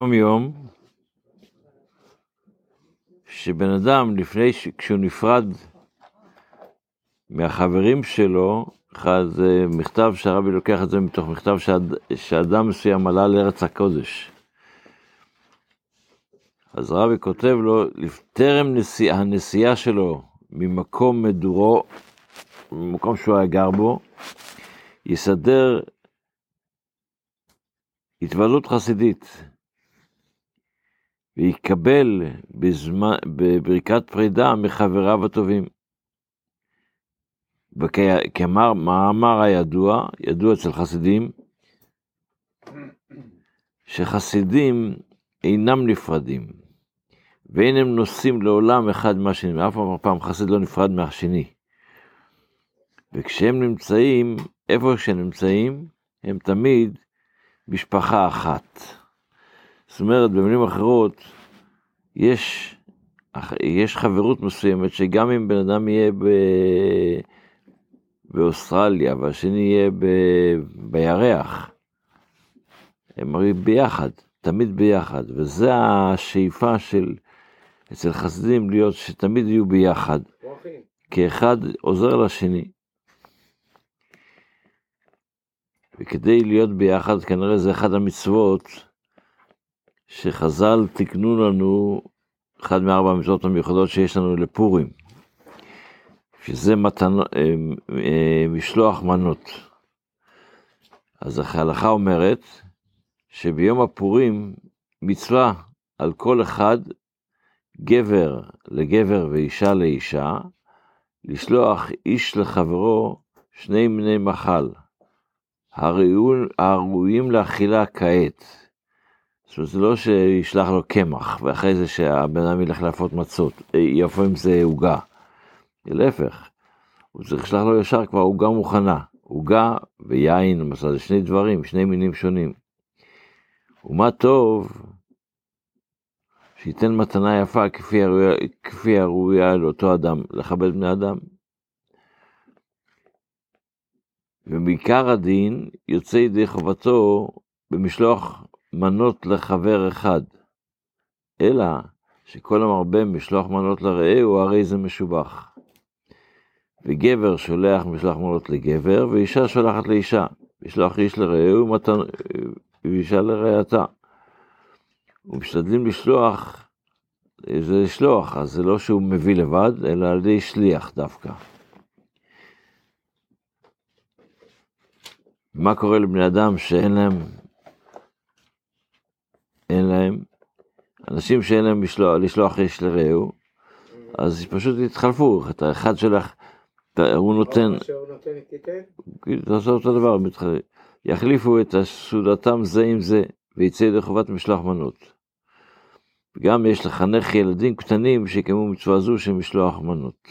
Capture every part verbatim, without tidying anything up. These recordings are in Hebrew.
יום יום, שבן אדם לפני, ש... כשהוא נפרד מהחברים שלו, אחד זה מכתב שהרבי לוקח את זה מתוך מכתב שעד... שאדם מסוים עלה לארץ הקודש. אז הרבי כותב לו, טרם נסיע, הנסיעה שלו ממקום מדורו, ממקום שהוא היה גר בו, יסדר התוועדות חסידית, ויקבל בזמן, בברכת פרידה מחבריו הטובים. וכמאמר הידוע, ידוע אצל חסידים, שחסידים אינם נפרדים, ואין הם נוסעים לעולם אחד מהשני, אף פעם חסיד לא נפרד מהשני. וכשהם נמצאים, איפה שהם נמצאים, הם תמיד משפחה אחת. זאת אומרת, במילים אחרות, יש, יש חברות מסוימת, שגם אם בן אדם יהיה ב... באוסטרליה, והשני יהיה ב... בירח, הם הרי ביחד, תמיד ביחד, וזה השאיפה של, אצל חסידים להיות שתמיד יהיו ביחד, כי אחד עוזר לשני. וכדי להיות ביחד, כנראה זה אחד המצוות, שחז"ל תקנו לנו, אחד מארבע המצוות המיוחדות שיש לנו לפורים, שזה מתנ... משלוח מנות. אז ההלכה אומרת, שביום הפורים מצווה על כל אחד, גבר לגבר ואישה לאישה, לשלוח איש לחברו שני מיני מחל, הראויים לאכילה כעת. זאת אומרת, זה לא שישלח לו קמח, ואחרי זה שהבן אדם ילך להפות מצות, יפה אם זה עוגה. להפך, הוא צריך לשלח לו ישר כבר עוגה מוכנה, עוגה ויין, למשל, זה שני דברים, שני מינים שונים. ומה טוב, שייתן מתנה יפה כפי הראויה, כפי הראויה לאותו אדם, לכבד בני אדם. ומעיקר הדין יוצא ידי חובתו במשלוח מנות לחבר אחד, אלא שכל המרבה משלוח מנות לרעהו, הרי זה משובח. וגבר שולח משלוח מנות לגבר, ואישה שולחת לאישה, משלוח איש לרעהו ואישה לרעייתה. ומשתדלים לשלוח, זה לשלוח, אז זה לא שהוא מביא לבד, אלא על ידי שליח דווקא. מה קורה לבני אדם שאין להם, אין להם, אנשים שאין להם לשלוח, לשלוח איש לרעהו, אז פשוט יתחלפו, את האחד שלך, הוא נותן, תעשו אותו דבר, יחליפו את סעודתם זה עם זה, ויצא ידי חובת משלוח מנות. וגם יש לחנך ילדים קטנים שיקיימו מצווה זו של משלוח מנות.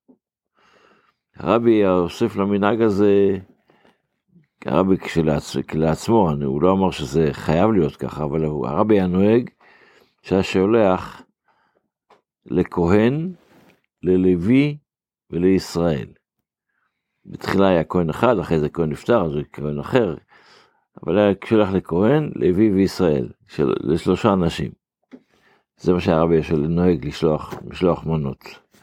הרבי הוסיף למנהג הזה, הרבי כשלעצמו, הוא לא אמר שזה חייב להיות ככה, אבל הרבי הנוהג שהשולח לכהן, ללוי ולישראל. בתחילה היה כהן אחד, אחרי זה כהן נפטר, אז הוא כהן אחר, אבל היה שולח לכהן, לוי וישראל, של, לשלושה אנשים. זה מה שהרבי נוהג לשלוח, לשלוח מנות.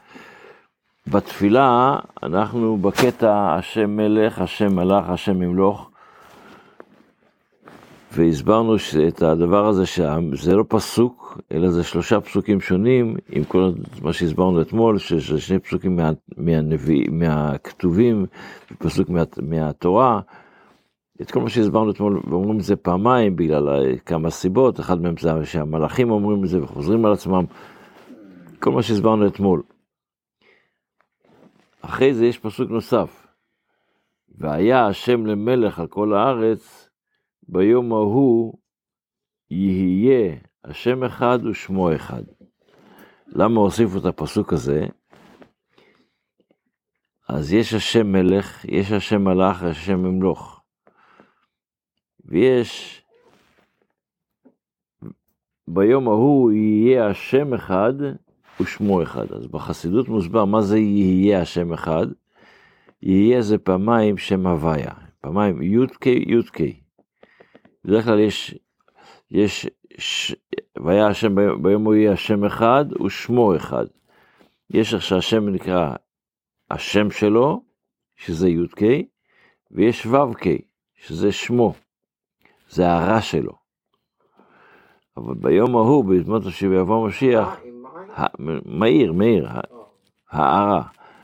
בתפילה אנחנו בקטע השם מלך, השם מלך, השם ממלוך, והסברנו את הדבר הזה שזה לא פסוק, אלא זה שלושה פסוקים שונים, עם כל מה שהסברנו אתמול, שזה שני פסוקים מה, מהנביא, מהכתובים, ופסוק מה, מהתורה, את כל מה שהסברנו אתמול, ואומרים את זה פעמיים, בגלל כמה סיבות, אחד מהם זה שהמלאכים אומרים את זה וחוזרים על עצמם, כל מה שהסברנו אתמול. אחרי זה יש פסוק נוסף, והיה השם למלך על כל הארץ, ביום ההוא יהיה השם אחד ושמו אחד. למה הוסיפו את הפסוק הזה? אז יש השם מלך, יש השם מלך, יש השם ממלוך. ויש, ביום ההוא יהיה השם אחד ושמו אחד. אז בחסידות מוסבר מה זה יהיה השם אחד. יהיה זה פעמיים שם הוויה, פעמיים י' ק' י' ק'. בדרך כלל יש, יש ש... והיה השם ביום, ביום הוא יהיה השם אחד ושמו אחד. יש איך שהשם נקרא השם שלו, שזה י' ק', ויש ו' ק', שזה שמו, זה הערה שלו. אבל ביום ההוא, בזמן שיבוא משיח, מהיר, מהיר, הערה,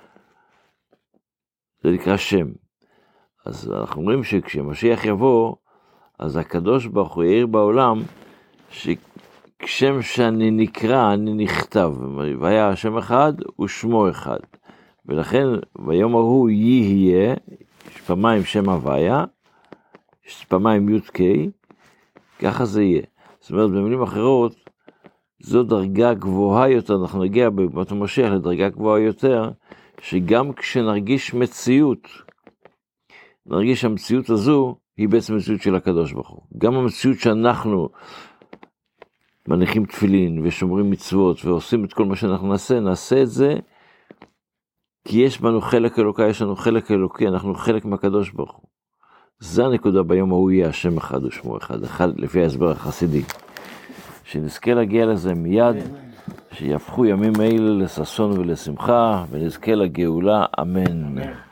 זה נקרא שם. אז אנחנו אומרים שכשמשיח יבוא, אז הקדוש ברוך הוא יאיר בעולם, שכשם שאני נקרא, אני נכתב, והיה השם אחד ושמו אחד. ולכן ביום ההוא יהיה, יש פעמיים שם הוויה, יש פעמיים י' ק', ככה זה יהיה. זאת אומרת, במילים אחרות, זו דרגה גבוהה יותר, אנחנו נגיע בבת המשיח לדרגה גבוהה יותר, שגם כשנרגיש מציאות, נרגיש שהמציאות הזו, היא בעצם מציאות של הקדוש ברוך הוא. גם המציאות שאנחנו מניחים תפילין ושומרים מצוות ועושים את כל מה שאנחנו נעשה, נעשה את זה, כי יש בנו חלק אלוקי, יש לנו חלק אלוקי, אנחנו חלק מהקדוש ברוך הוא. זה הנקודה ביום ההוא יהיה השם אחד ושמו אחד, אחד לפי ההסבר החסידי. שנזכה להגיע לזה מיד, שיהפכו ימים אלה לששון ולשמחה, ונזכה לגאולה, אמן. אמן.